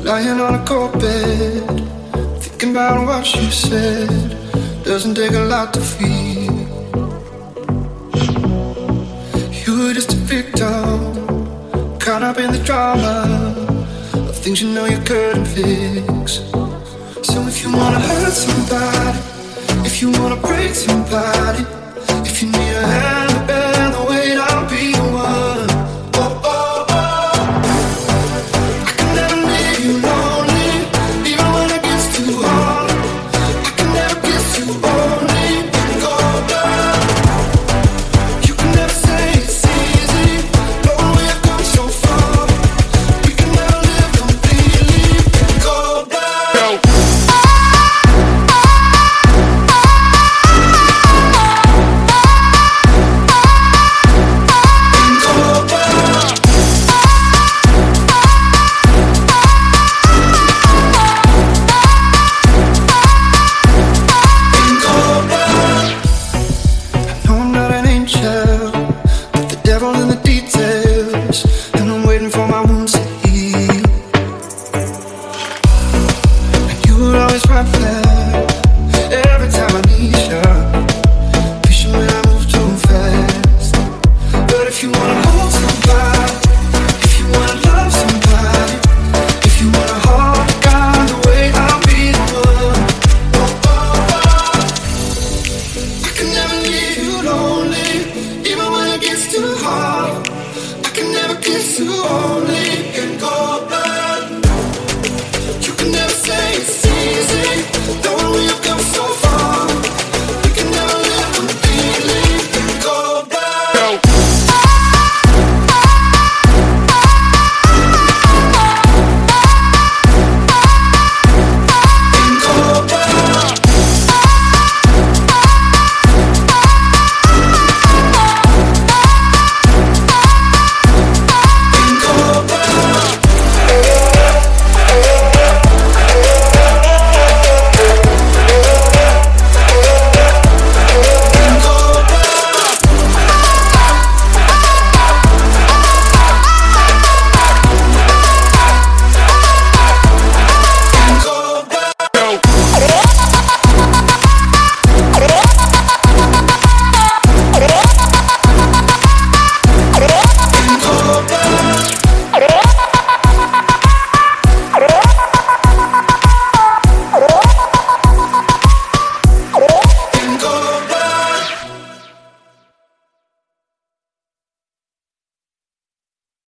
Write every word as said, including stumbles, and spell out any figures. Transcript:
Lying on a cold bed, thinking about what you said. Doesn't take a lot to feel. You were just a victim, caught up in the drama of things you know you couldn't fix. So if you wanna hurt somebody, if you wanna break somebody, if you need a hand to bear the weight, I'll be the one. Oh, oh, oh. I can never leave you lonely, even when it gets too hard. I can never kiss you only and go down. You can never say it's easy, knowing we have come so far. We can never live completely and go down. Too hard. I can never kiss you only.